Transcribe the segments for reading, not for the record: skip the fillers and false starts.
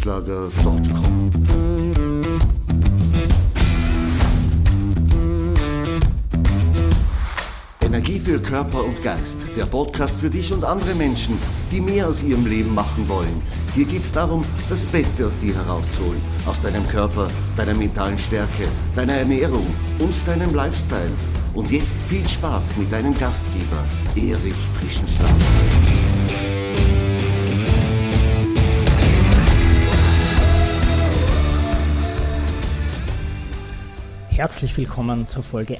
erich-frischenschlager.com. Energie für Körper und Geist, der Podcast für dich und andere Menschen, die mehr aus ihrem Leben machen wollen. Hier geht es darum, das Beste aus dir herauszuholen, aus deinem Körper, deiner mentalen Stärke, deiner Ernährung und deinem Lifestyle. Und jetzt viel Spaß mit deinem Gastgeber, Erich Frischenschlager. Herzlich willkommen zur Folge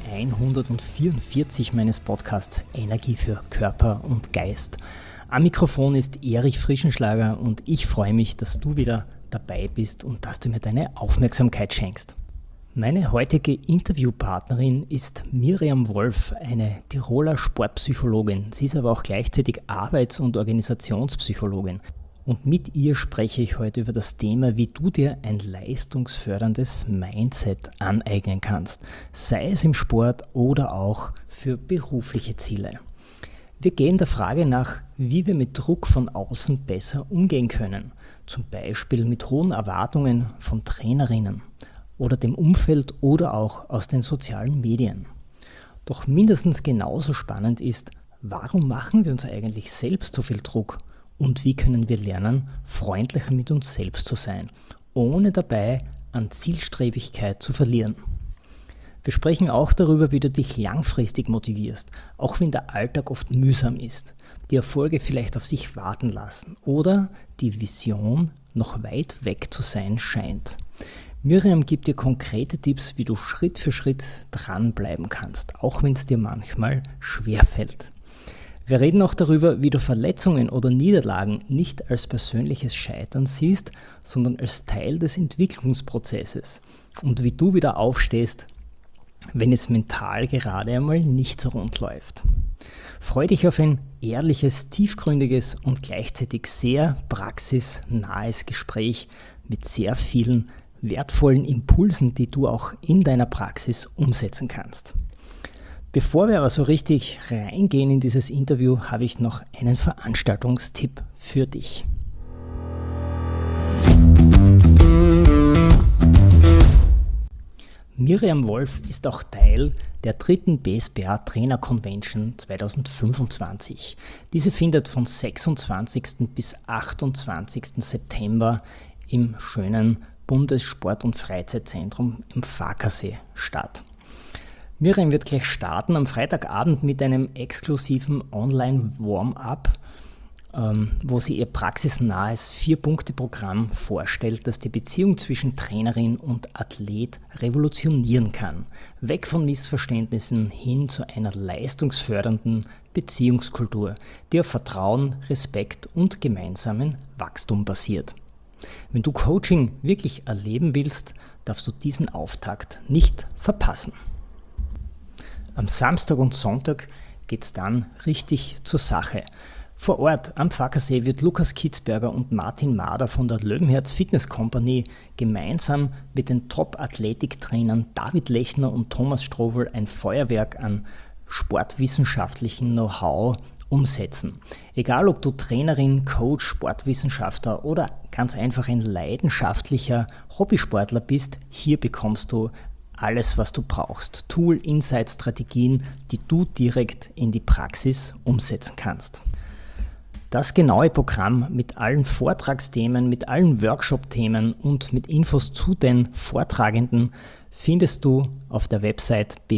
144 meines Podcasts Energie für Körper und Geist. Am Mikrofon ist Erich Frischenschlager und ich freue mich, dass du wieder dabei bist und dass du mir deine Aufmerksamkeit schenkst. Meine heutige Interviewpartnerin ist Miriam Wolf, eine Tiroler Sportpsychologin. Sie ist aber auch gleichzeitig Arbeits- und Organisationspsychologin. Und mit ihr spreche ich heute über das Thema, wie du dir ein leistungsförderndes Mindset aneignen kannst, sei es im Sport oder auch für berufliche Ziele. Wir gehen der Frage nach, wie wir mit Druck von außen besser umgehen können, zum Beispiel mit hohen Erwartungen von Trainerinnen oder dem Umfeld oder auch aus den sozialen Medien. Doch mindestens genauso spannend ist, warum machen wir uns eigentlich selbst so viel Druck? Und wie können wir lernen, freundlicher mit uns selbst zu sein, ohne dabei an Zielstrebigkeit zu verlieren. Wir sprechen auch darüber, wie du dich langfristig motivierst, auch wenn der Alltag oft mühsam ist, die Erfolge vielleicht auf sich warten lassen oder die Vision noch weit weg zu sein scheint. Miriam gibt dir konkrete Tipps, wie du Schritt für Schritt dranbleiben kannst, auch wenn es dir manchmal schwerfällt. Wir reden auch darüber, wie du Verletzungen oder Niederlagen nicht als persönliches Scheitern siehst, sondern als Teil des Entwicklungsprozesses und wie du wieder aufstehst, wenn es mental gerade einmal nicht so rund läuft. Freu dich auf ein ehrliches, tiefgründiges und gleichzeitig sehr praxisnahes Gespräch mit sehr vielen wertvollen Impulsen, die du auch in deiner Praxis umsetzen kannst. Bevor wir aber so richtig reingehen in dieses Interview, habe ich noch einen Veranstaltungstipp für dich. Miriam Wolf ist auch Teil der 3. BSBA Trainer Convention 2025. Diese findet von 26. bis 28. September im schönen Bundessport- und Freizeitzentrum im Farkasee statt. Miriam wird gleich starten am Freitagabend mit einem exklusiven Online-Warm-up, wo sie ihr praxisnahes 4-Punkte-Programm vorstellt, das die Beziehung zwischen Trainerin und Athlet revolutionieren kann. Weg von Missverständnissen hin zu einer leistungsfördernden Beziehungskultur, die auf Vertrauen, Respekt und gemeinsamen Wachstum basiert. Wenn du Coaching wirklich erleben willst, darfst du diesen Auftakt nicht verpassen. Am Samstag und Sonntag geht es dann richtig zur Sache. Vor Ort am Farkasee wird Lukas Kitzberger und Martin Mader von der Löwenherz Fitness Company gemeinsam mit den Top-Athletiktrainern David Lechner und Thomas Strobel ein Feuerwerk an sportwissenschaftlichem Know-how umsetzen. Egal ob du Trainerin, Coach, Sportwissenschaftler oder ganz einfach ein leidenschaftlicher Hobbysportler bist, hier bekommst du alles, was du brauchst. Tool, Insights, Strategien, die du direkt in die Praxis umsetzen kannst. Das genaue Programm mit allen Vortragsthemen, mit allen Workshop-Themen und mit Infos zu den Vortragenden findest du auf der Website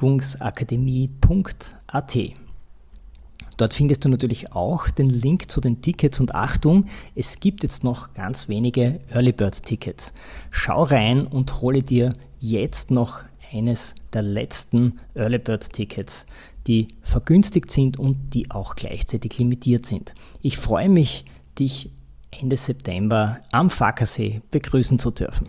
bewegungsakademie.at. Dort findest du natürlich auch den Link zu den Tickets und Achtung, es gibt jetzt noch ganz wenige Early Bird Tickets. Schau rein und hole dir jetzt noch eines der letzten Early Bird Tickets, die vergünstigt sind und die auch gleichzeitig limitiert sind. Ich freue mich, dich Ende September am Farkasee begrüßen zu dürfen.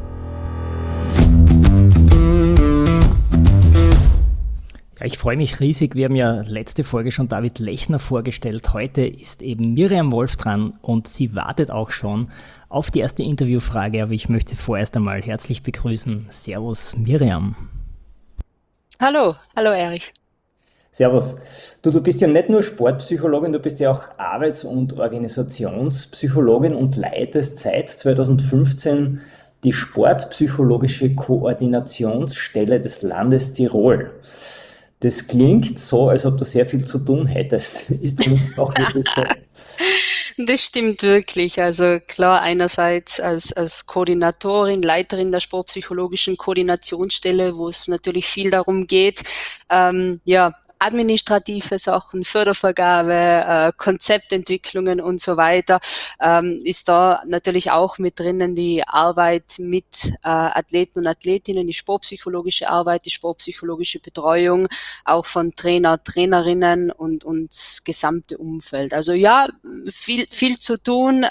Ja, ich freue mich riesig. Wir haben ja letzte Folge schon David Lechner vorgestellt. Heute ist eben Miriam Wolf dran und sie wartet auch schon auf die erste Interviewfrage. Aber ich möchte vorerst einmal herzlich begrüßen. Servus Miriam. Hallo Erich. Servus. Du bist ja nicht nur Sportpsychologin, du bist ja auch Arbeits- und Organisationspsychologin und leitest seit 2015 die Sportpsychologische Koordinationsstelle des Landes Tirol. Das klingt so, als ob du sehr viel zu tun hättest. Ist das auch wirklich so? Das stimmt wirklich. Also klar, einerseits als Koordinatorin, Leiterin der sportpsychologischen Koordinationsstelle, wo es natürlich viel darum geht, ja, administrative Sachen, Fördervergabe, Konzeptentwicklungen und so weiter, ist da natürlich auch mit drinnen die Arbeit mit Athleten und Athletinnen, die sportpsychologische Arbeit, die sportpsychologische Betreuung, auch von Trainer, Trainerinnen und das gesamte Umfeld. Also ja, viel zu tun,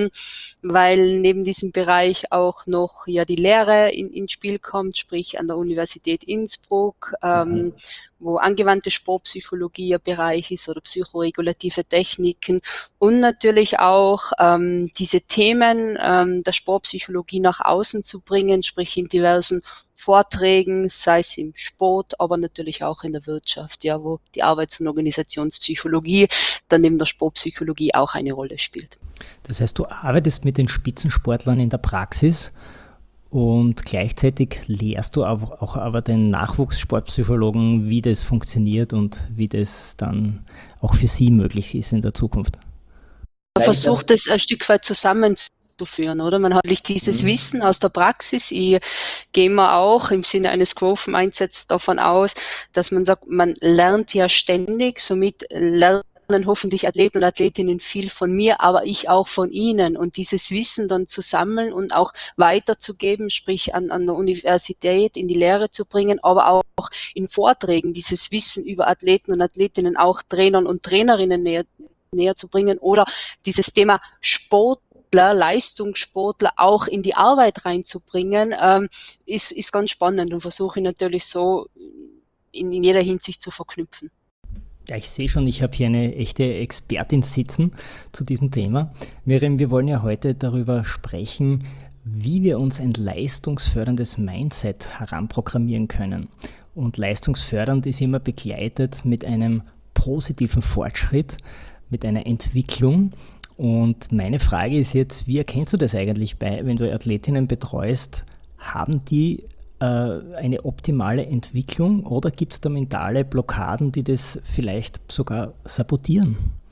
weil neben diesem Bereich auch noch ja die Lehre ins Spiel kommt, sprich an der Universität Innsbruck, wo angewandte Sportpsychologie ein Bereich ist oder psychoregulative Techniken und natürlich auch diese Themen der Sportpsychologie nach außen zu bringen, sprich in diversen Vorträgen, sei es im Sport, aber natürlich auch in der Wirtschaft, ja, wo die Arbeits- und Organisationspsychologie dann neben der Sportpsychologie auch eine Rolle spielt. Das heißt, du arbeitest mit den Spitzensportlern in der Praxis und gleichzeitig lehrst du auch aber den Nachwuchssportpsychologen, wie das funktioniert und wie das dann auch für sie möglich ist in der Zukunft. Man versucht es ein Stück weit zusammenzuführen, oder? Man hat wirklich dieses Wissen aus der Praxis. Ich gehe mal auch im Sinne eines Growth Mindsets davon aus, dass man sagt, man lernt ja ständig, somit lernen hoffentlich Athleten und Athletinnen viel von mir, aber ich auch von ihnen. Und dieses Wissen dann zu sammeln und auch weiterzugeben, sprich an der Universität in die Lehre zu bringen, aber auch in Vorträgen dieses Wissen über Athleten und Athletinnen auch Trainern und Trainerinnen näher zu bringen oder dieses Thema Sportler, Leistungssportler auch in die Arbeit reinzubringen, ist ganz spannend und versuche ich natürlich so in jeder Hinsicht zu verknüpfen. Ja, ich sehe schon, ich habe hier eine echte Expertin sitzen zu diesem Thema. Miriam, wir wollen ja heute darüber sprechen, wie wir uns ein leistungsförderndes Mindset heranprogrammieren können. Und leistungsfördernd ist immer begleitet mit einem positiven Fortschritt, mit einer Entwicklung. Und meine Frage ist jetzt, wie erkennst du das eigentlich wenn du Athletinnen betreust? Haben die eine optimale Entwicklung oder gibt es da mentale Blockaden, die das vielleicht sogar sabotieren?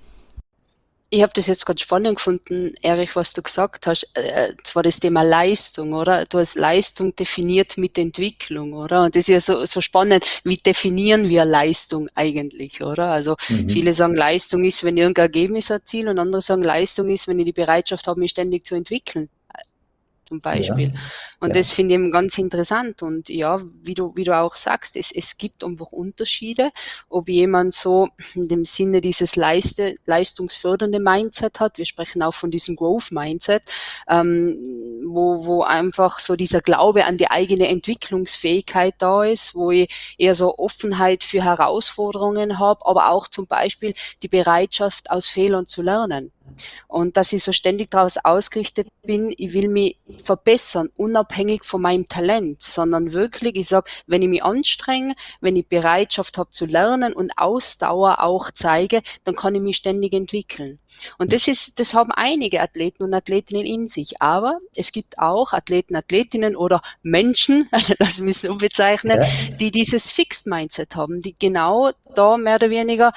Ich habe das jetzt ganz spannend gefunden, Erich, was du gesagt hast. Das war das Thema Leistung, oder? Du hast Leistung definiert mit Entwicklung, oder? Und das ist ja so spannend. Wie definieren wir Leistung eigentlich, oder? Also viele sagen, Leistung ist, wenn ich irgendein Ergebnis erziele und andere sagen, Leistung ist, wenn ich die Bereitschaft habe, mich ständig zu entwickeln. Zum Beispiel. Ja. Und das finde ich eben ganz interessant. Und ja, wie du auch sagst, es gibt einfach Unterschiede, ob jemand so in dem Sinne dieses leistungsfördernde Mindset hat. Wir sprechen auch von diesem Growth Mindset, wo einfach so dieser Glaube an die eigene Entwicklungsfähigkeit da ist, wo ich eher so Offenheit für Herausforderungen habe, aber auch zum Beispiel die Bereitschaft, aus Fehlern zu lernen. Und dass ich so ständig daraus ausgerichtet bin, ich will mich verbessern, unabhängig von meinem Talent, sondern wirklich, ich sage, wenn ich mich anstrenge, wenn ich Bereitschaft habe zu lernen und Ausdauer auch zeige, dann kann ich mich ständig entwickeln. Und das haben einige Athleten und Athletinnen in sich. Aber es gibt auch Athleten, Athletinnen oder Menschen, das müssen wir so bezeichnen, die dieses Fixed Mindset haben, die genau da mehr oder weniger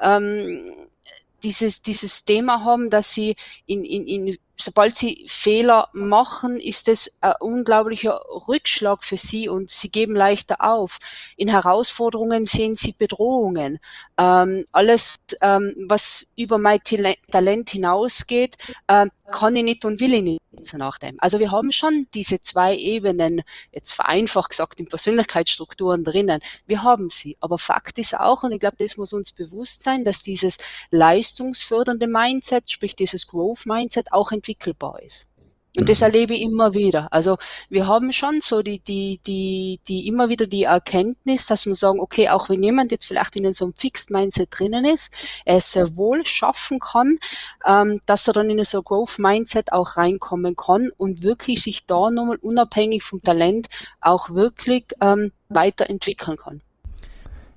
dieses Thema haben, dass sie sobald sie Fehler machen, ist es ein unglaublicher Rückschlag für sie und sie geben leichter auf. In Herausforderungen sehen sie Bedrohungen. Alles, was über mein Talent hinausgeht, kann ich nicht und will ich nicht, so nach dem. Also wir haben schon diese zwei Ebenen, jetzt vereinfacht gesagt, in Persönlichkeitsstrukturen drinnen. Wir haben sie. Aber Fakt ist auch, und ich glaube, das muss uns bewusst sein, dass dieses leistungsfördernde Mindset, sprich dieses Growth Mindset, auch entwickelbar ist. Und das erlebe ich immer wieder. Also wir haben schon so die immer wieder die Erkenntnis, dass wir sagen, okay, auch wenn jemand jetzt vielleicht in so einem Fixed Mindset drinnen ist, er es sehr wohl schaffen kann, dass er dann in so ein Growth Mindset auch reinkommen kann und wirklich sich da nochmal unabhängig vom Talent auch wirklich weiterentwickeln kann.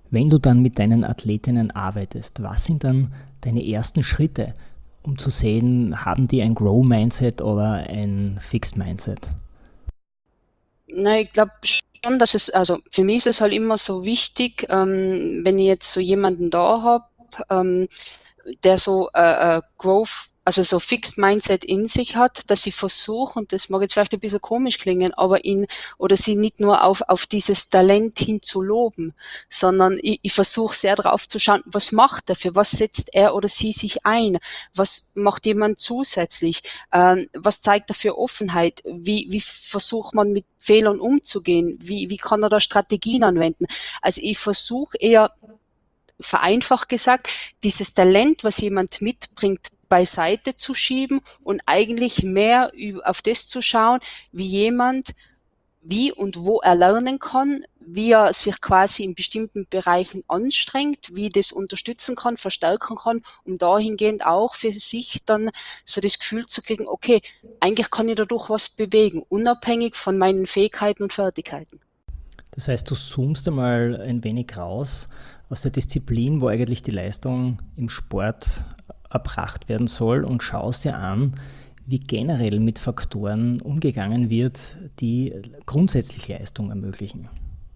Wenn du dann mit deinen Athletinnen arbeitest, was sind dann deine ersten Schritte, um zu sehen, haben die ein Grow-Mindset oder ein Fixed-Mindset? Na, ich glaube schon, also für mich ist es halt immer so wichtig, wenn ich jetzt so jemanden da habe, der so Growth, also so Fixed Mindset in sich hat, dass ich versuche, und das mag jetzt vielleicht ein bisschen komisch klingen, aber ihn oder sie nicht nur auf dieses Talent hin zu loben, sondern ich versuche sehr drauf zu schauen, was macht er, für was setzt er oder sie sich ein, was macht jemand zusätzlich, was zeigt er für Offenheit, wie versucht man mit Fehlern umzugehen, wie kann er da Strategien anwenden. Also ich versuche eher, vereinfacht gesagt, dieses Talent, was jemand mitbringt, beiseite zu schieben und eigentlich mehr auf das zu schauen, wie jemand, wie und wo er lernen kann, wie er sich quasi in bestimmten Bereichen anstrengt, wie das unterstützen kann, verstärken kann, um dahingehend auch für sich dann so das Gefühl zu kriegen, okay, eigentlich kann ich dadurch was bewegen, unabhängig von meinen Fähigkeiten und Fertigkeiten. Das heißt, du zoomst einmal ein wenig raus aus der Disziplin, wo eigentlich die Leistung im Sport erbracht werden soll, und schaust dir an, wie generell mit Faktoren umgegangen wird, die grundsätzlich Leistung ermöglichen.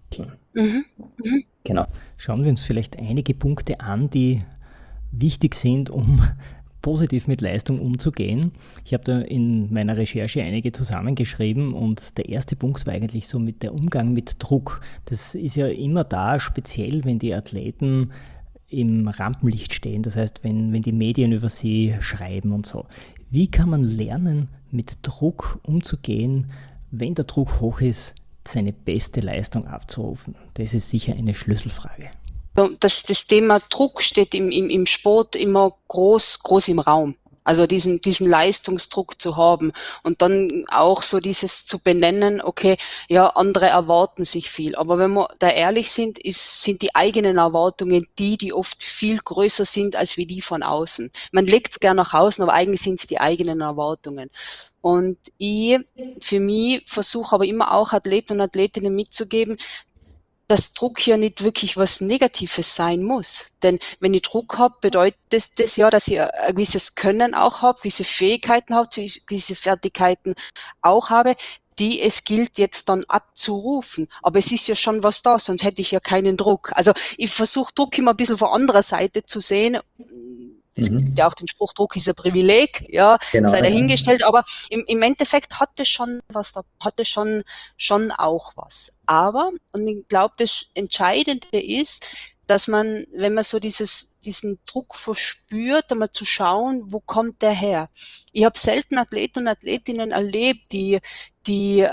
Genau. Schauen wir uns vielleicht einige Punkte an, die wichtig sind, um positiv mit Leistung umzugehen. Ich habe da in meiner Recherche einige zusammengeschrieben, und der erste Punkt war eigentlich so mit der Umgang mit Druck. Das ist ja immer da, speziell wenn die Athleten im Rampenlicht stehen, das heißt, wenn die Medien über sie schreiben und so. Wie kann man lernen, mit Druck umzugehen, wenn der Druck hoch ist, seine beste Leistung abzurufen? Das ist sicher eine Schlüsselfrage. Das Thema Druck steht im Sport immer groß im Raum. Also diesen Leistungsdruck zu haben und dann auch so dieses zu benennen, okay, ja, andere erwarten sich viel. Aber wenn wir da ehrlich sind, sind die eigenen Erwartungen die oft viel größer sind als wie die von außen. Man legt es gerne nach außen, aber eigentlich sind es die eigenen Erwartungen. Und ich, für mich, versuche aber immer auch Athleten und Athletinnen mitzugeben, dass Druck hier nicht wirklich was Negatives sein muss. Denn wenn ich Druck habe, bedeutet das ja, dass ich ein gewisses Können auch habe, gewisse Fähigkeiten habe, gewisse Fertigkeiten auch habe, die es gilt jetzt dann abzurufen. Aber es ist ja schon was da, sonst hätte ich ja keinen Druck. Also ich versuche Druck immer ein bisschen von anderer Seite zu sehen. Es gibt ja auch den Spruch, Druck ist ein Privileg, ja, genau, sei dahingestellt, aber im Endeffekt hat es schon was, hatte schon auch was. Aber, und ich glaube, das Entscheidende ist, dass man, wenn man so diesen Druck verspürt, einmal zu schauen, wo kommt der her? Ich habe selten Athleten und Athletinnen erlebt, die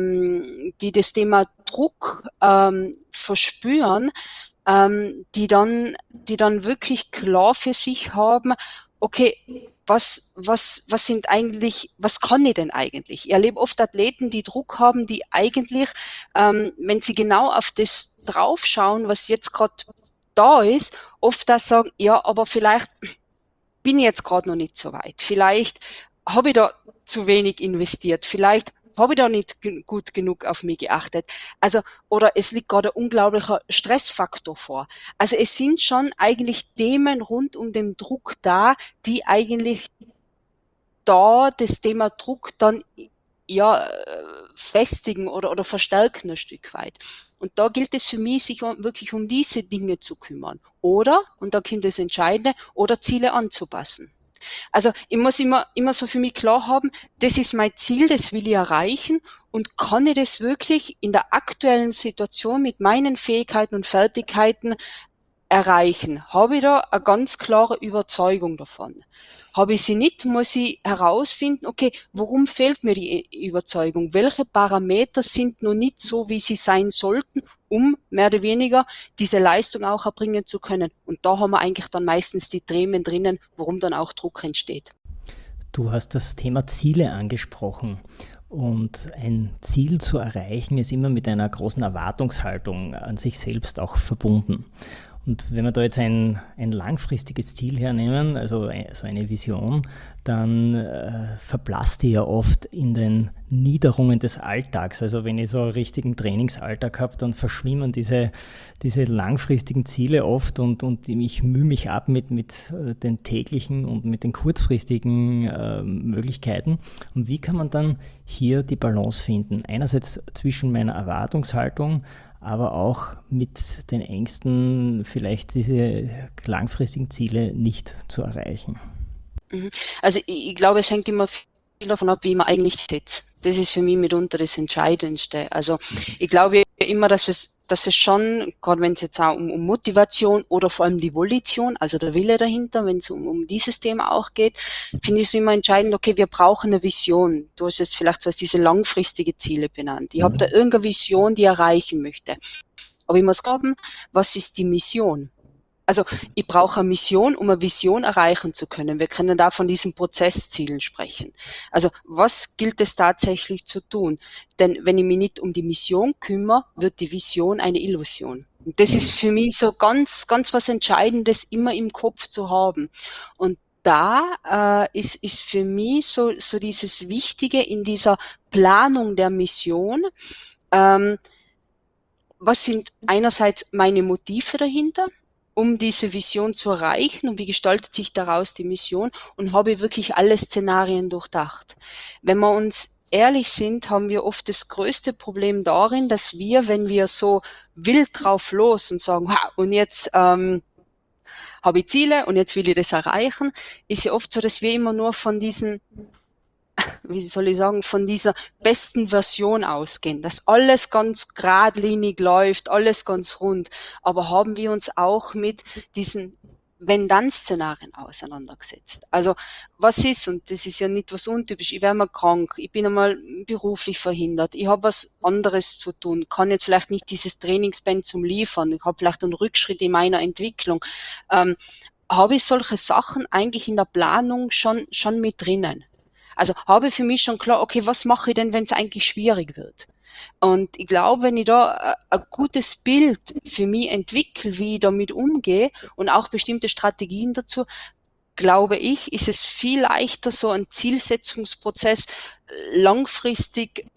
das Thema Druck verspüren, die dann wirklich klar für sich haben, okay, was sind eigentlich, was kann ich denn eigentlich? Ich erlebe oft Athleten, die Druck haben, die eigentlich, wenn sie genau auf das draufschauen, was jetzt gerade da ist, oft da sagen, ja, aber vielleicht bin ich jetzt gerade noch nicht so weit. Vielleicht habe ich da zu wenig investiert. Vielleicht habe ich da nicht gut genug auf mich geachtet. Also, oder es liegt gerade ein unglaublicher Stressfaktor vor. Also es sind schon eigentlich Themen rund um den Druck da, die eigentlich da das Thema Druck dann ja festigen oder verstärken ein Stück weit. Und da gilt es für mich, sich wirklich um diese Dinge zu kümmern. Oder, und da kommt das Entscheidende, oder Ziele anzupassen. Also ich muss immer so für mich klar haben, das ist mein Ziel, das will ich erreichen, und kann ich das wirklich in der aktuellen Situation mit meinen Fähigkeiten und Fertigkeiten erreichen? Habe ich da eine ganz klare Überzeugung davon? Habe ich sie nicht, muss ich herausfinden, okay, warum fehlt mir die Überzeugung? Welche Parameter sind noch nicht so, wie sie sein sollten, um mehr oder weniger diese Leistung auch erbringen zu können? Und da haben wir eigentlich dann meistens die Themen drinnen, warum dann auch Druck entsteht. Du hast das Thema Ziele angesprochen. Und ein Ziel zu erreichen ist immer mit einer großen Erwartungshaltung an sich selbst auch verbunden. Und wenn wir da jetzt ein langfristiges Ziel hernehmen, also so eine Vision, dann verblasst die ja oft in den Niederungen des Alltags. Also wenn ich so einen richtigen Trainingsalltag habe, dann verschwimmen diese langfristigen Ziele oft und ich mühe mich ab mit den täglichen und mit den kurzfristigen Möglichkeiten. Und wie kann man dann hier die Balance finden? Einerseits zwischen meiner Erwartungshaltung, aber auch mit den Ängsten, vielleicht diese langfristigen Ziele nicht zu erreichen. Also ich glaube, es hängt immer viel davon ab, wie man eigentlich sitzt. Das ist für mich mitunter das Entscheidendste. Also ich glaube immer, dass es schon, gerade wenn es jetzt auch um Motivation oder vor allem die Volition, also der Wille dahinter, wenn es um dieses Thema auch geht, finde ich es immer entscheidend, okay, wir brauchen eine Vision. Du hast jetzt vielleicht so diese langfristige Ziele benannt. Ich habe da irgendeine Vision, die ich erreichen möchte. Aber ich muss glauben, was ist die Mission? Also ich brauche eine Mission, um eine Vision erreichen zu können. Wir können da von diesen Prozesszielen sprechen. Also was gilt es tatsächlich zu tun? Denn wenn ich mich nicht um die Mission kümmere, wird die Vision eine Illusion. Und das ist für mich so ganz, ganz was Entscheidendes immer im Kopf zu haben. Und da ist für mich so dieses Wichtige in dieser Planung der Mission. Was sind einerseits meine Motive dahinter, um diese Vision zu erreichen, und wie gestaltet sich daraus die Mission, und habe ich wirklich alle Szenarien durchdacht. Wenn wir uns ehrlich sind, haben wir oft das größte Problem darin, dass wir, wenn wir so wild drauf los und sagen, und jetzt habe ich Ziele und jetzt will ich das erreichen, ist ja oft so, dass wir immer nur von diesen, wie soll ich sagen, von dieser besten Version ausgehen, dass alles ganz geradlinig läuft, alles ganz rund. Aber haben wir uns auch mit diesen Wenn-Dann-Szenarien auseinandergesetzt? Also was ist, und das ist ja nicht was untypisch, ich werde mal krank, ich bin einmal beruflich verhindert, ich habe was anderes zu tun, kann jetzt vielleicht nicht dieses Trainingspensum liefern, ich habe vielleicht einen Rückschritt in meiner Entwicklung. Habe ich solche Sachen eigentlich in der Planung schon mit drinnen? Also habe ich für mich schon klar, okay, was mache ich denn, wenn es eigentlich schwierig wird? Und ich glaube, wenn ich da ein gutes Bild für mich entwickle, wie ich damit umgehe und auch bestimmte Strategien dazu, glaube ich, ist es viel leichter, so einen Zielsetzungsprozess langfristig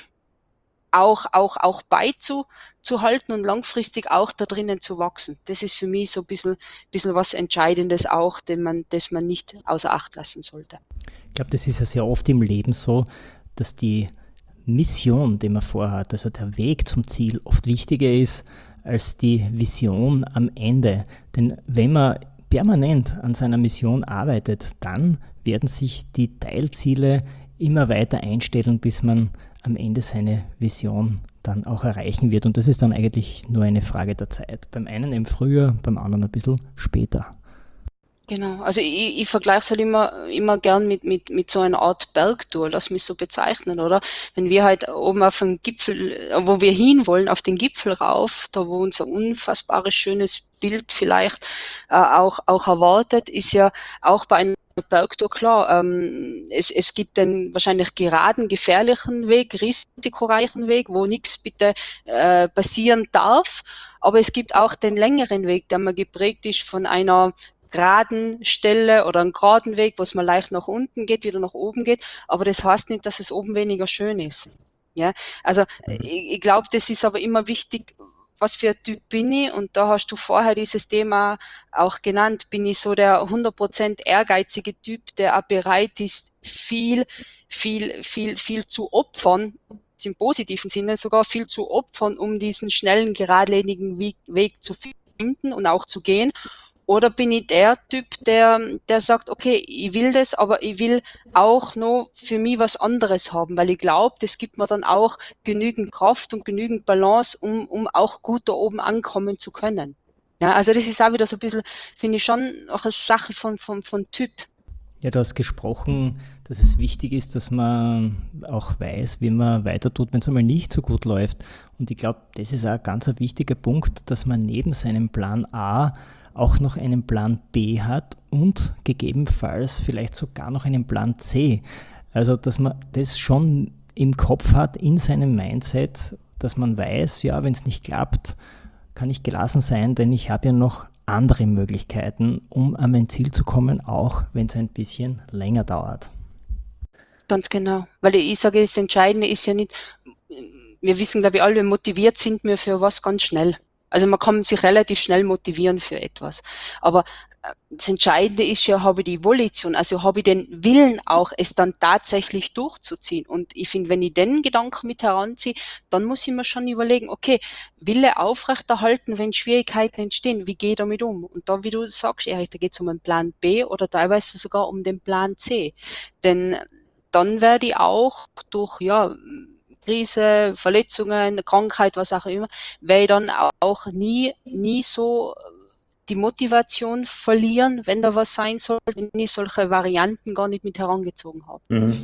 auch beizuhalten und langfristig auch da drinnen zu wachsen. Das ist für mich so ein bisschen was Entscheidendes auch, das man nicht außer Acht lassen sollte. Ich glaube, das ist ja sehr oft im Leben so, dass die Mission, die man vorhat, also der Weg zum Ziel, oft wichtiger ist als die Vision am Ende. Denn wenn man permanent an seiner Mission arbeitet, dann werden sich die Teilziele immer weiter einstellen, bis man am Ende seine Vision dann auch erreichen wird. Und das ist dann eigentlich nur eine Frage der Zeit. Beim einen im Frühjahr, beim anderen ein bisschen später. Genau, also ich vergleiche es halt immer gern mit so einer Art Bergtour, lass mich so bezeichnen, oder? Wenn wir halt oben auf den Gipfel, wo wir hinwollen, auf den Gipfel rauf, da wo unser unfassbares schönes Bild vielleicht auch erwartet, ist ja auch bei einer Bergtour klar, es gibt den wahrscheinlich geraden, gefährlichen Weg, risikoreichen Weg, wo nichts bitte passieren darf, aber es gibt auch den längeren Weg, der mal geprägt ist von einer geraden Stelle oder einen geraden Weg, wo es mal leicht nach unten geht, wieder nach oben geht, aber das heißt nicht, dass es oben weniger schön ist. Ja, also ich glaube, das ist aber immer wichtig, was für ein Typ bin ich, und da hast du vorher dieses Thema auch genannt, bin ich so der 100% ehrgeizige Typ, der auch bereit ist, viel zu opfern, im positiven Sinne sogar viel zu opfern, um diesen schnellen, geradlinigen Weg zu finden und auch zu gehen. Oder bin ich der Typ, der sagt, okay, ich will das, aber ich will auch noch für mich was anderes haben, weil ich glaube, das gibt mir dann auch genügend Kraft und genügend Balance, um auch gut da oben ankommen zu können. Ja, also das ist auch wieder so ein bisschen, finde ich schon auch eine Sache von Typ. Ja, du hast gesprochen, dass es wichtig ist, dass man auch weiß, wie man weiter tut, wenn es einmal nicht so gut läuft. Und ich glaube, das ist auch ein ganz wichtiger Punkt, dass man neben seinem Plan A auch noch einen Plan B hat und gegebenenfalls vielleicht sogar noch einen Plan C. Also, dass man das schon im Kopf hat, in seinem Mindset, dass man weiß, ja, wenn es nicht klappt, kann ich gelassen sein, denn ich habe ja noch andere Möglichkeiten, um an mein Ziel zu kommen, auch wenn es ein bisschen länger dauert. Ganz genau. Weil ich sage, das Entscheidende ist ja nicht, wir wissen, glaube ich, alle, motiviert sind wir für was ganz schnell. Also man kann sich relativ schnell motivieren für etwas. Aber das Entscheidende ist ja, habe ich die Volition, also habe ich den Willen auch, es dann tatsächlich durchzuziehen. Und ich finde, wenn ich den Gedanken mit heranziehe, dann muss ich mir schon überlegen, okay, Wille aufrechterhalten, wenn Schwierigkeiten entstehen, wie gehe ich damit um? Und da, wie du sagst, Erich, da geht es um einen Plan B oder teilweise sogar um den Plan C. Denn dann werde ich auch durch, Krise, Verletzungen, Krankheit, was auch immer, werde ich dann auch nie so die Motivation verlieren, wenn da was sein soll, wenn ich solche Varianten gar nicht mit herangezogen habe.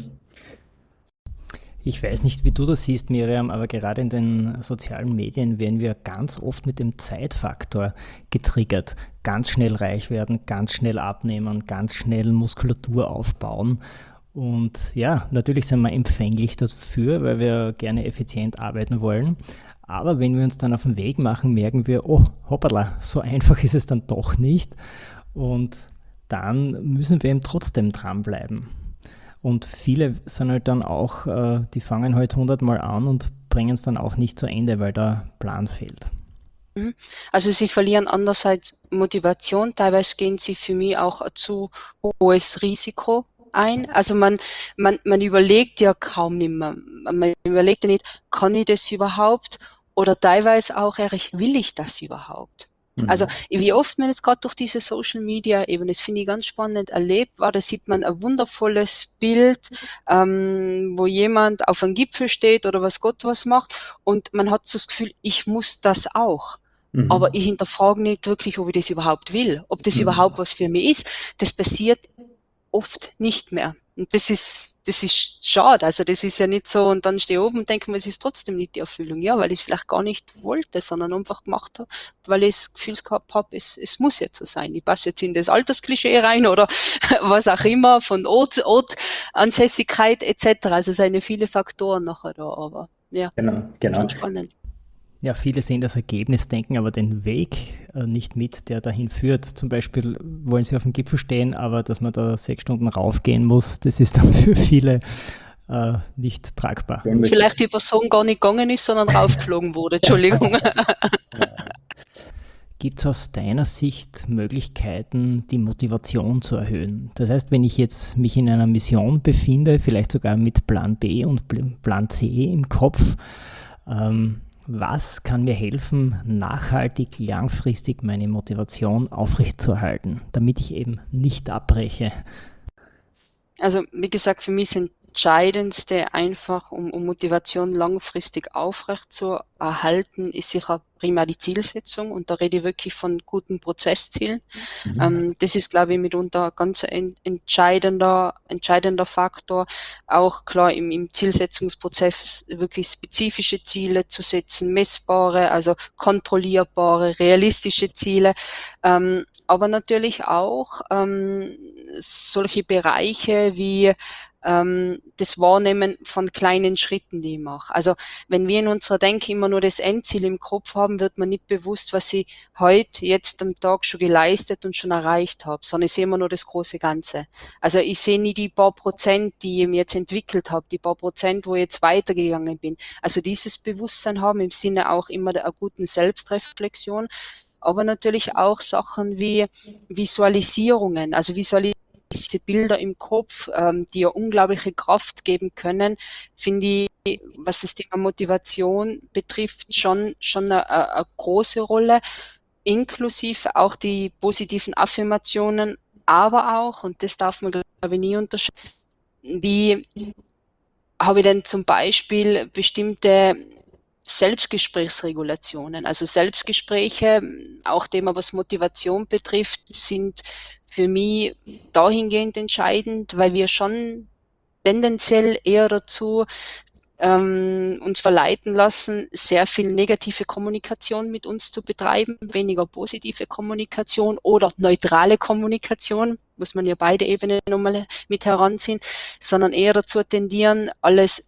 Ich weiß nicht, wie du das siehst, Miriam, aber gerade in den sozialen Medien werden wir ganz oft mit dem Zeitfaktor getriggert. Ganz schnell reich werden, ganz schnell abnehmen, ganz schnell Muskulatur aufbauen. Und ja, natürlich sind wir empfänglich dafür, weil wir gerne effizient arbeiten wollen. Aber wenn wir uns dann auf den Weg machen, merken wir, oh, hoppala, so einfach ist es dann doch nicht. Und dann müssen wir eben trotzdem dranbleiben. Und viele sind halt dann auch, die fangen halt 100 Mal an und bringen es dann auch nicht zu Ende, weil der Plan fehlt. Also sie verlieren andererseits Motivation, teilweise gehen sie für mich auch ein zu hohes Risiko ein. Also man überlegt ja kaum nicht mehr. Man überlegt ja nicht, kann ich das überhaupt? Oder teilweise auch, will ich das überhaupt? Also wie oft man jetzt gerade durch diese Social Media eben, das finde ich ganz spannend, erlebt war, da sieht man ein wundervolles Bild, wo jemand auf einem Gipfel steht oder was Gott was macht und man hat so das Gefühl, ich muss das auch. Aber ich hinterfrage nicht wirklich, ob ich das überhaupt will, ob das überhaupt was für mich ist. Das passiert oft nicht mehr. Und das ist schade. Also das ist ja nicht so, und dann stehe ich oben und denke mir, es ist trotzdem nicht die Erfüllung. Ja, weil ich es vielleicht gar nicht wollte, sondern einfach gemacht habe, weil ich das Gefühl gehabt habe, es muss jetzt so sein. Ich passe jetzt in das Altersklischee rein oder was auch immer, von Ortsansässigkeit etc. Also es sind viele Faktoren nachher da, aber ja, Genau. schon spannend. Ja, viele sehen das Ergebnis, denken aber den Weg nicht mit, der dahin führt. Zum Beispiel wollen sie auf dem Gipfel stehen, aber dass man da 6 Stunden raufgehen muss, das ist dann für viele nicht tragbar. Vielleicht die Person gar nicht gegangen ist, sondern raufgeflogen wurde. Entschuldigung. Gibt es aus deiner Sicht Möglichkeiten, die Motivation zu erhöhen? Das heißt, wenn ich jetzt mich in einer Mission befinde, vielleicht sogar mit Plan B und Plan C im Kopf, was kann mir helfen, nachhaltig, langfristig meine Motivation aufrechtzuerhalten, damit ich eben nicht abbreche? Also wie gesagt, für mich ist das Entscheidendste einfach, um Motivation langfristig aufrecht zu erhalten, ist sicher primär die Zielsetzung, und da rede ich wirklich von guten Prozesszielen. Das ist, glaube ich, mitunter ein ganz entscheidender Faktor. Auch klar im Zielsetzungsprozess wirklich spezifische Ziele zu setzen, messbare, also kontrollierbare, realistische Ziele. Aber natürlich auch solche Bereiche wie das Wahrnehmen von kleinen Schritten, die ich mache. Also wenn wir in unserer Denke immer nur das Endziel im Kopf haben, wird man nicht bewusst, was ich heute, jetzt am Tag schon geleistet und schon erreicht habe, sondern ich sehe immer nur das große Ganze. Also ich sehe nie die paar Prozent, die ich mir jetzt entwickelt habe, die paar Prozent, wo ich jetzt weitergegangen bin. Also dieses Bewusstsein haben im Sinne auch immer der guten Selbstreflexion, aber natürlich auch Sachen wie Visualisierungen, also diese Bilder im Kopf, die ja unglaubliche Kraft geben können, finde ich, was das Thema Motivation betrifft, schon eine große Rolle, inklusive auch die positiven Affirmationen, aber auch, und das darf man, glaube ich, nie unterscheiden, wie habe ich denn zum Beispiel bestimmte Selbstgesprächsregulationen, also Selbstgespräche, auch Thema, was Motivation betrifft, sind für mich dahingehend entscheidend, weil wir schon tendenziell eher dazu uns verleiten lassen, sehr viel negative Kommunikation mit uns zu betreiben, weniger positive Kommunikation oder neutrale Kommunikation, muss man ja beide Ebenen nochmal mit heranziehen, sondern eher dazu tendieren, alles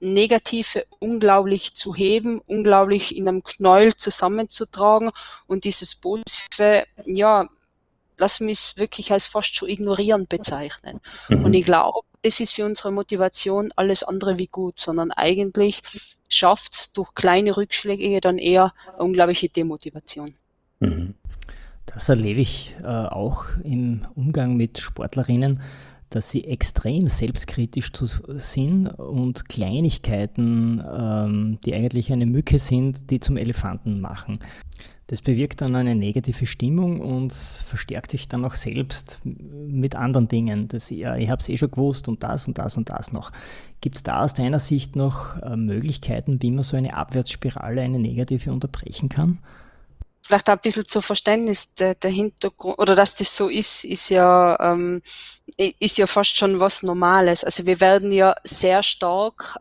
Negative unglaublich zu heben, unglaublich in einem Knäuel zusammenzutragen und dieses Positive, ja, lass mich es wirklich als fast schon ignorieren bezeichnen. Und ich glaube, das ist für unsere Motivation alles andere wie gut, sondern eigentlich schafft's durch kleine Rückschläge dann eher eine unglaubliche Demotivation. Das erlebe ich auch im Umgang mit Sportlerinnen, dass sie extrem selbstkritisch sind und Kleinigkeiten, die eigentlich eine Mücke sind, die zum Elefanten machen. Das bewirkt dann eine negative Stimmung und verstärkt sich dann auch selbst mit anderen Dingen. Ich habe es schon gewusst und das und das und das noch. Gibt es da aus deiner Sicht noch Möglichkeiten, wie man so eine Abwärtsspirale, eine negative unterbrechen kann? Vielleicht auch ein bisschen zu Verständnis, der Hintergrund, oder dass das so ist ja fast schon was Normales. Also wir werden ja sehr stark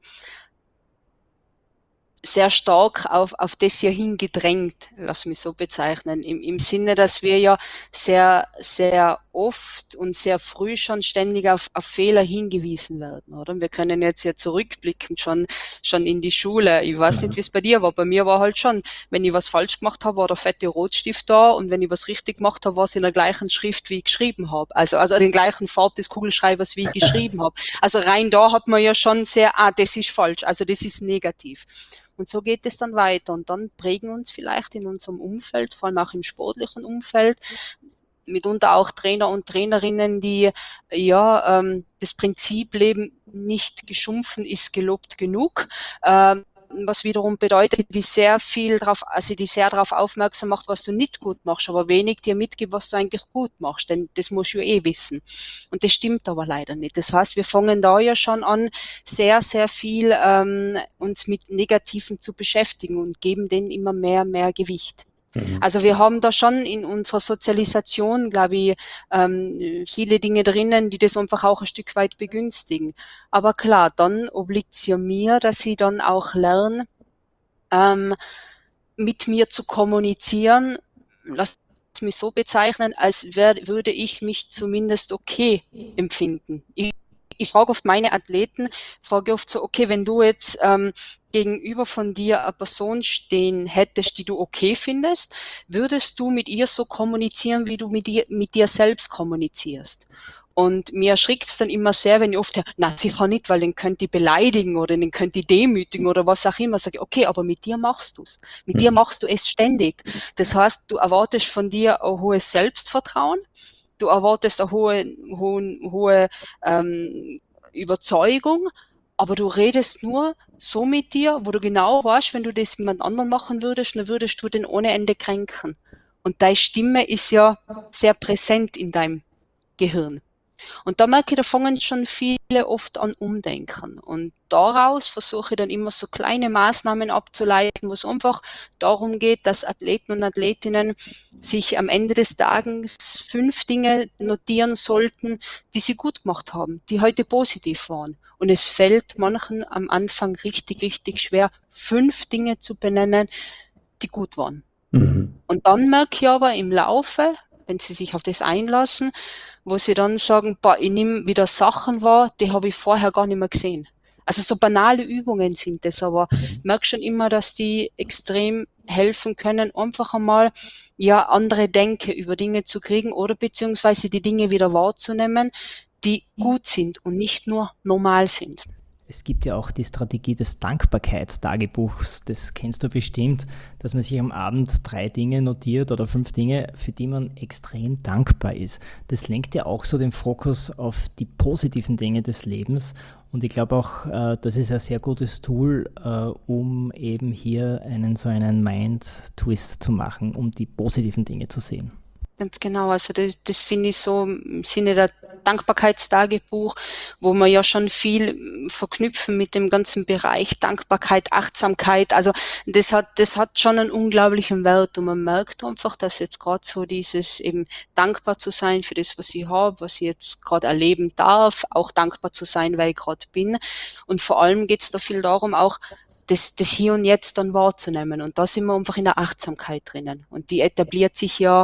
auf das hier hingedrängt, lass mich so bezeichnen, im Sinne, dass wir ja sehr, sehr oft und sehr früh schon ständig auf Fehler hingewiesen werden, oder? Wir können jetzt ja zurückblicken, schon in die Schule. Ich weiß nicht, wie es bei dir war. Bei mir war halt schon, wenn ich was falsch gemacht habe, war der fette Rotstift da, und wenn ich was richtig gemacht habe, war es in der gleichen Schrift, wie ich geschrieben habe. Also den gleichen Farb des Kugelschreibers, wie ich geschrieben habe. Also rein da hat man ja schon sehr, das ist falsch, also das ist negativ. Und so geht es dann weiter. Und dann prägen uns vielleicht in unserem Umfeld, vor allem auch im sportlichen Umfeld, mitunter auch Trainer und Trainerinnen, die das Prinzip leben, nicht geschumpfen ist gelobt genug. Was wiederum bedeutet, die sehr darauf aufmerksam macht, was du nicht gut machst, aber wenig dir mitgibt, was du eigentlich gut machst, denn das musst du ja eh wissen. Und das stimmt aber leider nicht. Das heißt, wir fangen da ja schon an, sehr, sehr viel uns mit Negativen zu beschäftigen und geben denen immer mehr Gewicht. Also wir haben da schon in unserer Sozialisation, glaube ich, viele Dinge drinnen, die das einfach auch ein Stück weit begünstigen. Aber klar, dann obliegt es ja mir, dass ich dann auch lerne, mit mir zu kommunizieren. Lass mich so bezeichnen, als würde ich mich zumindest okay empfinden. Ich frage oft meine Athleten, frage oft so, okay, wenn du jetzt gegenüber von dir eine Person stehen hättest, die du okay findest, würdest du mit ihr so kommunizieren, wie du mit dir selbst kommunizierst? Und mir erschrickt's dann immer sehr, wenn ich oft höre, na sicher nicht, weil den könnt ihr beleidigen oder den könnt ihr demütigen oder was auch immer. Sag ich, okay, aber mit dir machst du's. Mit dir machst du es ständig. Das heißt, du erwartest von dir ein hohes Selbstvertrauen, du erwartest eine hohe Überzeugung, aber du redest nur so mit dir, wo du genau weißt, wenn du das mit jemand anderem machen würdest, dann würdest du den ohne Ende kränken. Und deine Stimme ist ja sehr präsent in deinem Gehirn. Und da merke ich, da fangen schon viele oft an umdenken. Und daraus versuche ich dann immer so kleine Maßnahmen abzuleiten, wo es einfach darum geht, dass Athleten und Athletinnen sich am Ende des Tages 5 Dinge notieren sollten, die sie gut gemacht haben, die heute positiv waren. Und es fällt manchen am Anfang richtig, richtig schwer, 5 Dinge zu benennen, die gut waren. Und dann merke ich aber im Laufe, wenn sie sich auf das einlassen, wo sie dann sagen, ich nehme wieder Sachen wahr, die habe ich vorher gar nicht mehr gesehen. Also so banale Übungen sind das, aber ich merke schon immer, dass die extrem helfen können, einfach einmal andere Denke über Dinge zu kriegen oder beziehungsweise die Dinge wieder wahrzunehmen, die gut sind und nicht nur normal sind. Es gibt ja auch die Strategie des Dankbarkeitstagebuchs, das kennst du bestimmt, dass man sich am Abend 3 Dinge notiert oder 5 Dinge, für die man extrem dankbar ist. Das lenkt ja auch so den Fokus auf die positiven Dinge des Lebens, und ich glaube auch, das ist ein sehr gutes Tool, um eben hier so einen Mind-Twist zu machen, um die positiven Dinge zu sehen. Ganz genau, also das finde ich so im Sinne der Dankbarkeitstagebuch, wo wir ja schon viel verknüpfen mit dem ganzen Bereich Dankbarkeit, Achtsamkeit. Also das hat schon einen unglaublichen Wert, und man merkt einfach, dass jetzt gerade so dieses eben dankbar zu sein für das, was ich habe, was ich jetzt gerade erleben darf, auch dankbar zu sein, weil ich gerade bin. Und vor allem geht es da viel darum, auch das Hier und Jetzt dann wahrzunehmen. Und da sind wir einfach in der Achtsamkeit drinnen. Und die etabliert sich ja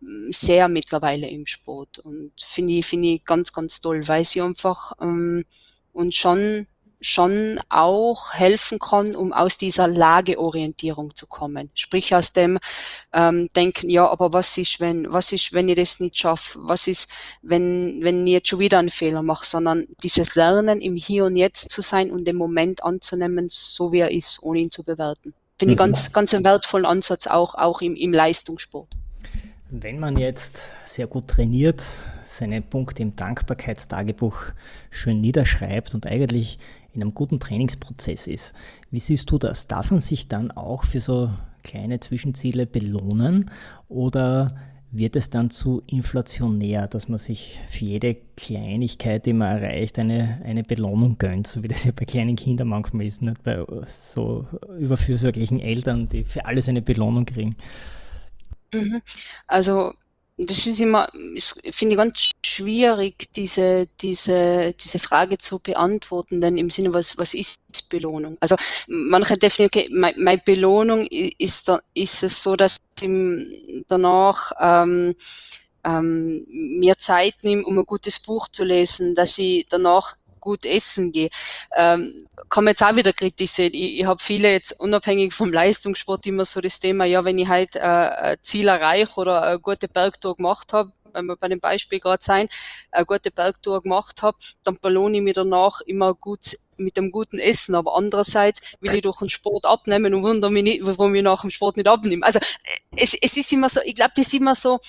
sehr mittlerweile im Sport. Und finde ich ganz, ganz toll, weil sie einfach uns schon schon auch helfen kann, um aus dieser Lageorientierung zu kommen. Sprich aus dem Denken, ja, aber was ist, wenn ich das nicht schaffe? Was ist, wenn ich jetzt schon wieder einen Fehler mache? Sondern dieses Lernen, im Hier und Jetzt zu sein und den Moment anzunehmen, so wie er ist, ohne ihn zu bewerten. Finde ich ganz, ganz einen wertvollen Ansatz auch im Leistungssport. Wenn man jetzt sehr gut trainiert, seine Punkte im Dankbarkeitstagebuch schön niederschreibt und eigentlich in einem guten Trainingsprozess ist, wie siehst du das? Darf man sich dann auch für so kleine Zwischenziele belohnen oder wird es dann zu inflationär, dass man sich für jede Kleinigkeit, die man erreicht, eine Belohnung gönnt, so wie das ja bei kleinen Kindern manchmal ist, nicht bei so überfürsorglichen Eltern, die für alles eine Belohnung kriegen? Also das ist immer, finde ich ganz schwierig, diese Frage zu beantworten, denn im Sinne, was ist Belohnung? Also manche definieren, okay, meine Belohnung ist es so, dass ich danach mir Zeit nehme, um ein gutes Buch zu lesen, dass ich danach gut essen gehe. Kann man jetzt auch wieder kritisch sehen. Ich habe viele jetzt unabhängig vom Leistungssport immer so das Thema, ja, wenn ich halt ein Ziel erreiche oder eine gute Bergtour gemacht habe, wenn wir bei dem Beispiel gerade sein, eine gute Bergtour gemacht habe, dann belohne ich mich danach immer gut mit dem guten Essen. Aber andererseits will ich durch den Sport abnehmen und wundere mich nicht, warum ich nach dem Sport nicht abnehme. Also es ist immer so, ich glaube, das ist immer so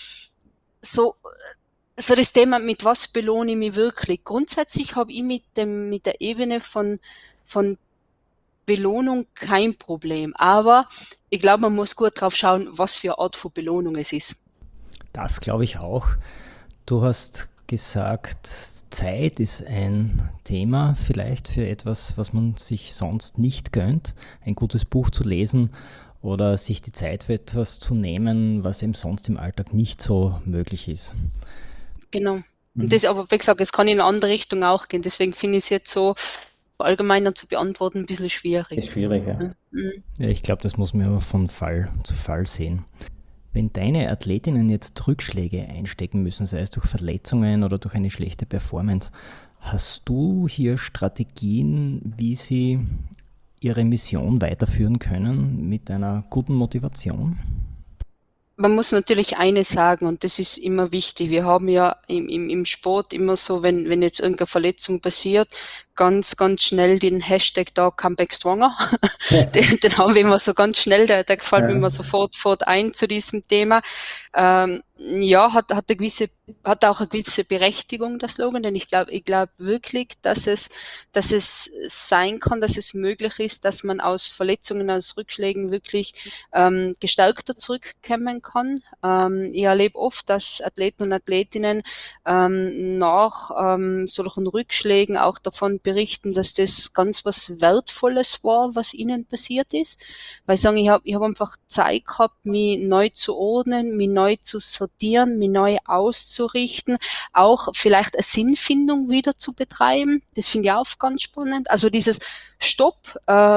das Thema, mit was belohne ich mich wirklich? Grundsätzlich habe ich mit der Ebene von Belohnung kein Problem. Aber ich glaube, man muss gut drauf schauen, was für eine Art von Belohnung es ist. Das glaube ich auch. Du hast gesagt, Zeit ist ein Thema vielleicht für etwas, was man sich sonst nicht gönnt, ein gutes Buch zu lesen oder sich die Zeit für etwas zu nehmen, was eben sonst im Alltag nicht so möglich ist. Genau. Und das, aber wie gesagt, es kann in eine andere Richtung auch gehen. Deswegen finde ich es jetzt so allgemeiner zu beantworten ein bisschen schwierig. Ist schwierig, ja. Ja, ich glaube, das muss man aber von Fall zu Fall sehen. Wenn deine Athletinnen jetzt Rückschläge einstecken müssen, sei es durch Verletzungen oder durch eine schlechte Performance, hast du hier Strategien, wie sie ihre Mission weiterführen können mit einer guten Motivation? Man muss natürlich eines sagen, und das ist immer wichtig. Wir haben ja im Sport immer so, wenn jetzt irgendeine Verletzung passiert, ganz, ganz schnell den Hashtag da Comeback Stronger. Ja. Den haben wir immer so ganz schnell, der gefällt mir immer sofort ein zu diesem Thema. Ja, hat auch eine gewisse Berechtigung, der Slogan, denn ich glaube wirklich, dass es sein kann, dass es möglich ist, dass man aus Verletzungen, aus Rückschlägen wirklich gestärkter zurückkommen kann. Ich erlebe oft, dass Athleten und Athletinnen nach solchen Rückschlägen auch davon berichten, dass das ganz was Wertvolles war, was ihnen passiert ist. Weil sie sagen, ich hab einfach Zeit gehabt, mich neu zu ordnen, mich neu zu sortieren, mich neu auszurichten, auch vielleicht eine Sinnfindung wieder zu betreiben. Das finde ich auch ganz spannend. Also dieses Stopp,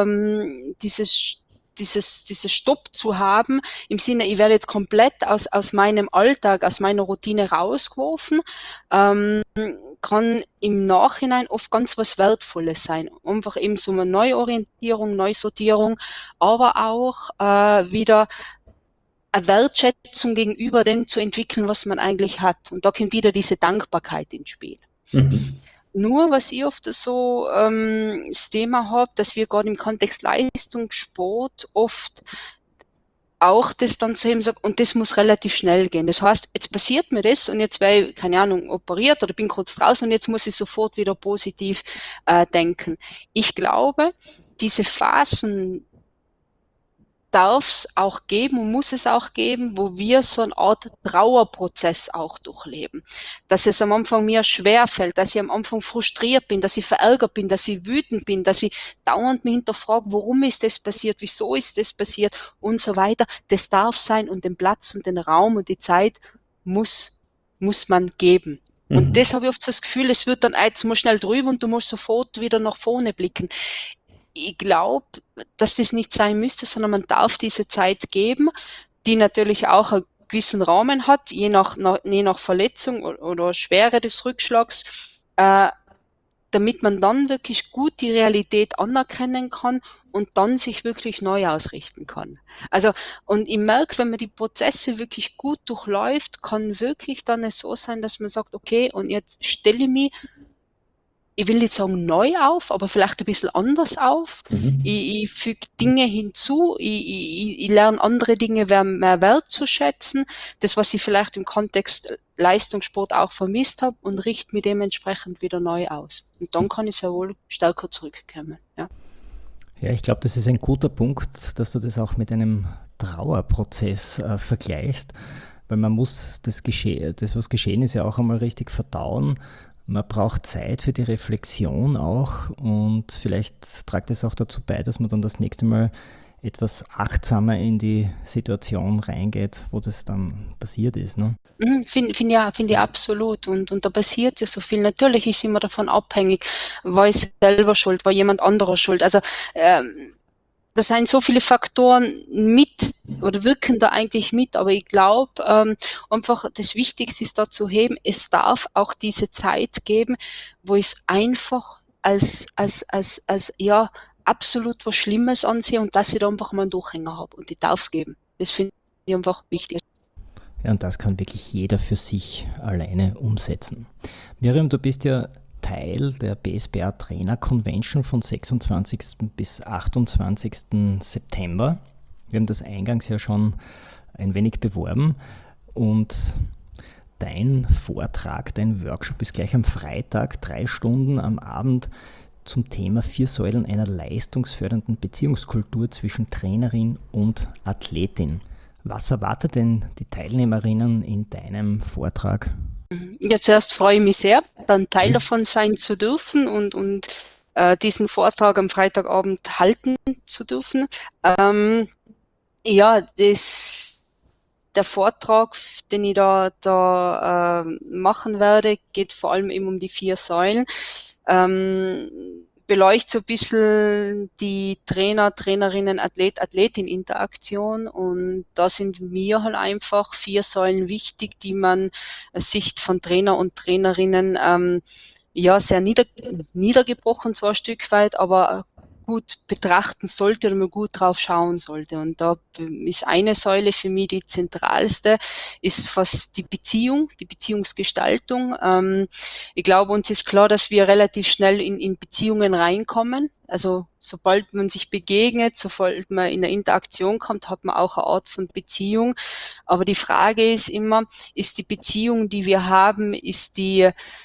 dieses Stopp zu haben, im Sinne, ich werde jetzt komplett aus meinem Alltag, aus meiner Routine rausgeworfen, kann im Nachhinein oft ganz was Wertvolles sein. Einfach eben so eine Neuorientierung, Neusortierung, aber auch wieder eine Wertschätzung gegenüber dem zu entwickeln, was man eigentlich hat. Und da kommt wieder diese Dankbarkeit ins Spiel. Nur, was ich oft so das Thema habe, dass wir gerade im Kontext Leistungssport oft auch das dann zu ihm sagen, und das muss relativ schnell gehen. Das heißt, jetzt passiert mir das und jetzt wäre ich, keine Ahnung, operiert oder bin kurz draußen und jetzt muss ich sofort wieder positiv denken. Ich glaube, diese Phasen darf es auch geben und muss es auch geben, wo wir so eine Art Trauerprozess auch durchleben. Dass es am Anfang mir schwerfällt, dass ich am Anfang frustriert bin, dass ich verärgert bin, dass ich wütend bin, dass ich dauernd mich hinterfrage, warum ist das passiert, wieso ist das passiert und so weiter. Das darf sein und den Platz und den Raum und die Zeit muss man geben. Und das habe ich oft so das Gefühl, es wird dann jetzt mal schnell drüber und du musst sofort wieder nach vorne blicken. Ich glaube, dass das nicht sein müsste, sondern man darf diese Zeit geben, die natürlich auch einen gewissen Rahmen hat, je nach Verletzung oder Schwere des Rückschlags, damit man dann wirklich gut die Realität anerkennen kann und dann sich wirklich neu ausrichten kann. Also, und ich merke, wenn man die Prozesse wirklich gut durchläuft, kann wirklich dann es so sein, dass man sagt, okay, und jetzt stelle ich mich, ich will nicht sagen neu auf, aber vielleicht ein bisschen anders auf. Ich füge Dinge hinzu, ich lerne andere Dinge mehr wertzuschätzen, das, was ich vielleicht im Kontext Leistungssport auch vermisst habe, und richte mich dementsprechend wieder neu aus. Und dann kann ich sehr wohl stärker zurückkommen. Ja. Ja, ich glaube, das ist ein guter Punkt, dass du das auch mit einem Trauerprozess vergleichst, weil man muss das, was geschehen ist, ja auch einmal richtig verdauen. Man braucht Zeit für die Reflexion auch, und vielleicht tragt es auch dazu bei, dass man dann das nächste Mal etwas achtsamer in die Situation reingeht, wo das dann passiert ist. Ne? Finde ich absolut. Und da passiert ja so viel. Natürlich ist immer davon abhängig, war ich selber schuld, war jemand anderer schuld. Also da sind so viele Faktoren mit oder wirken da eigentlich mit, aber ich glaube, einfach das Wichtigste ist da zu heben, es darf auch diese Zeit geben, wo ich es einfach als ja absolut was Schlimmes ansehe und dass ich da einfach mal einen Durchhänger habe, und ich darf es geben. Das finde ich einfach wichtig. Ja, und das kann wirklich jeder für sich alleine umsetzen. Miriam, du bist ja Teil der BSBA Trainer Convention von 26. bis 28. September. Wir haben das eingangs ja schon ein wenig beworben, und dein Vortrag, dein Workshop ist gleich am Freitag, 3 Stunden am Abend, zum Thema 4 Säulen einer leistungsfördernden Beziehungskultur zwischen Trainerin und Athletin. Was erwartet denn die Teilnehmerinnen in deinem Vortrag? Ja, zuerst freue ich mich sehr, dann Teil davon sein zu dürfen und diesen Vortrag am Freitagabend halten zu dürfen. Ja, der Vortrag, den ich da machen werde, geht vor allem eben um die 4 Säulen. Beleuchtet so ein bisschen die Trainer, Trainerinnen, Athletin-Interaktion, und da sind mir halt einfach 4 Säulen wichtig, die man aus Sicht von Trainer und Trainerinnen ja sehr niedergebrochen zwar ein Stück weit, aber gut betrachten sollte oder man gut drauf schauen sollte. Und da ist eine Säule für mich die zentralste, ist fast die Beziehung, die Beziehungsgestaltung. Ich glaube, uns ist klar, dass wir relativ schnell in Beziehungen reinkommen. Also sobald man sich begegnet, sobald man in eine Interaktion kommt, hat man auch eine Art von Beziehung. Aber die Frage ist immer, ist die Beziehung, die wir haben, ist die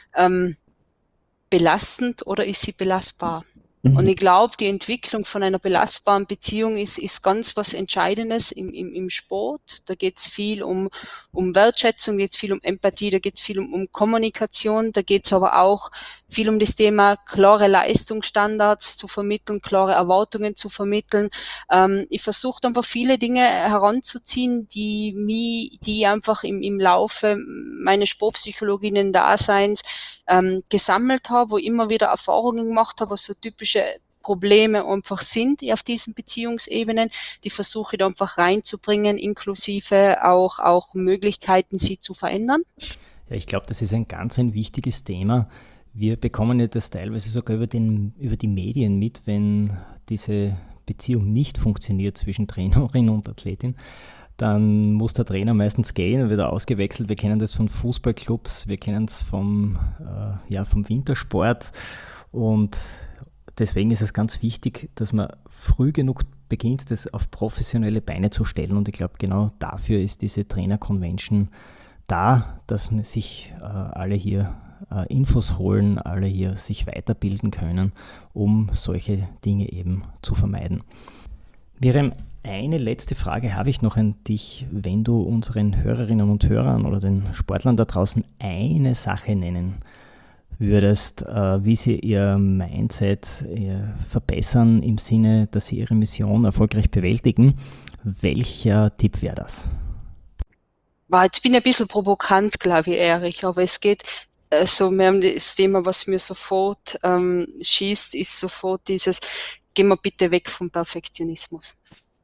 belastend oder ist sie belastbar? Und ich glaube, die Entwicklung von einer belastbaren Beziehung ist ganz was Entscheidendes im Sport. Da geht es viel um Wertschätzung, geht es viel um Empathie, da geht es viel um Kommunikation, da geht es aber auch viel um das Thema klare Leistungsstandards zu vermitteln, klare Erwartungen zu vermitteln. Ich versuche einfach viele Dinge heranzuziehen, die einfach im Laufe meines Sportpsychologinnen-Daseins gesammelt habe, wo ich immer wieder Erfahrungen gemacht habe, was so typische Probleme einfach sind auf diesen Beziehungsebenen, die versuche ich da einfach reinzubringen, inklusive auch Möglichkeiten, sie zu verändern. Ja, ich glaube, das ist ein wichtiges Thema. Wir bekommen ja das teilweise sogar über die Medien mit, wenn diese Beziehung nicht funktioniert zwischen Trainerin und Athletin. Dann muss der Trainer meistens gehen und wird ausgewechselt. Wir kennen das von Fußballclubs, wir kennen es vom Wintersport, und deswegen ist es ganz wichtig, dass man früh genug beginnt, das auf professionelle Beine zu stellen, und ich glaube, genau dafür ist diese Trainer-Convention da, dass sich alle hier Infos holen, alle hier sich weiterbilden können, um solche Dinge eben zu vermeiden. Miriam, eine letzte Frage habe ich noch an dich. Wenn du unseren Hörerinnen und Hörern oder den Sportlern da draußen eine Sache nennen würdest, wie sie ihr Mindset verbessern im Sinne, dass sie ihre Mission erfolgreich bewältigen, welcher Tipp wäre das? Jetzt bin ich ein bisschen provokant, glaube ich, Erich, aber es geht so mehr um das Thema, was mir sofort schießt, ist sofort dieses, gehen wir bitte weg vom Perfektionismus.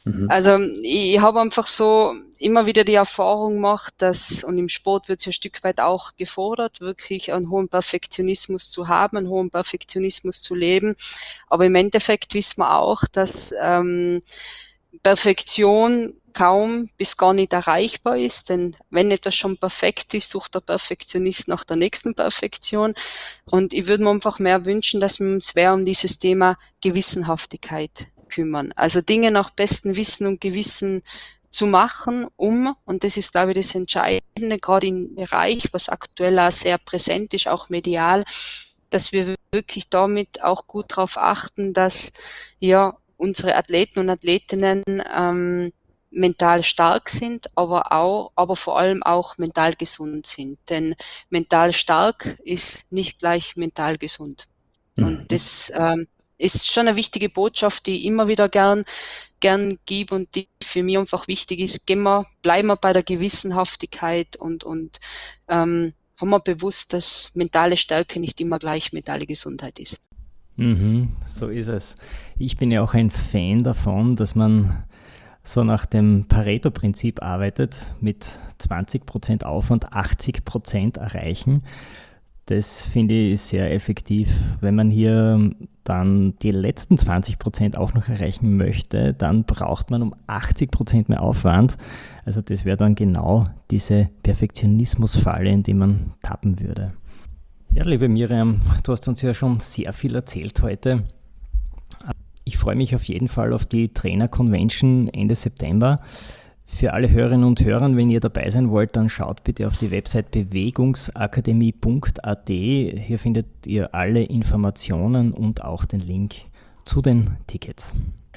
Also ich habe einfach so immer wieder die Erfahrung gemacht, dass, und im Sport wird es ja ein Stück weit auch gefordert, wirklich einen hohen Perfektionismus zu haben, einen hohen Perfektionismus zu leben. Aber im Endeffekt wissen wir auch, dass Perfektion kaum bis gar nicht erreichbar ist, denn wenn etwas schon perfekt ist, sucht der Perfektionist nach der nächsten Perfektion. Und ich würde mir einfach mehr wünschen, dass wir uns mehr um dieses Thema Gewissenhaftigkeit kümmern. Also Dinge nach bestem Wissen und Gewissen zu machen, und das ist, glaube ich, das Entscheidende, gerade im Bereich, was aktuell auch sehr präsent ist, auch medial, dass wir wirklich damit auch gut darauf achten, dass ja unsere Athleten und Athletinnen mental stark sind, aber vor allem auch mental gesund sind. Denn mental stark ist nicht gleich mental gesund. Und das ist schon eine wichtige Botschaft, die ich immer wieder gern gebe und die für mich einfach wichtig ist. Bleiben wir bei der Gewissenhaftigkeit und haben wir bewusst, dass mentale Stärke nicht immer gleich mentale Gesundheit ist. So ist es. Ich bin ja auch ein Fan davon, dass man so nach dem Pareto-Prinzip arbeitet, mit 20% Aufwand 80% erreichen. Das finde ich sehr effektiv. Wenn man hier dann die letzten 20% auch noch erreichen möchte, dann braucht man um 80% mehr Aufwand. Also das wäre dann genau diese Perfektionismusfalle, in die man tappen würde. Ja, liebe Miriam, du hast uns ja schon sehr viel erzählt heute. Ich freue mich auf jeden Fall auf die Trainer-Convention Ende September. Für alle Hörerinnen und Hörer, wenn ihr dabei sein wollt, dann schaut bitte auf die Website bewegungsakademie.at. Hier findet ihr alle Informationen und auch den Link zu den Tickets.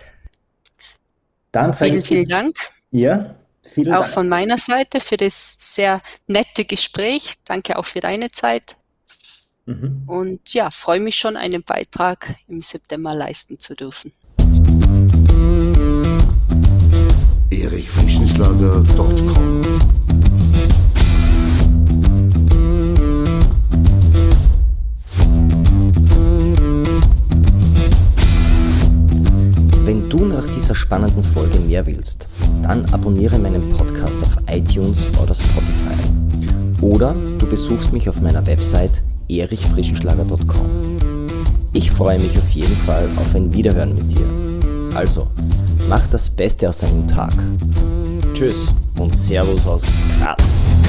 Dann vielen Dank. Ja, vielen Auch Dank. von meiner Seite für das sehr nette Gespräch. Danke auch für deine Zeit. Und ja, freue mich schon, einen Beitrag im September leisten zu dürfen. erichfrischenschlager.com. Wenn du nach dieser spannenden Folge mehr willst, dann abonniere meinen Podcast auf iTunes oder Spotify. Oder du besuchst mich auf meiner Website erichfrischenschlager.com. Ich freue mich auf jeden Fall auf ein Wiederhören mit dir. Also, mach das Beste aus deinem Tag. Tschüss und Servus aus Graz.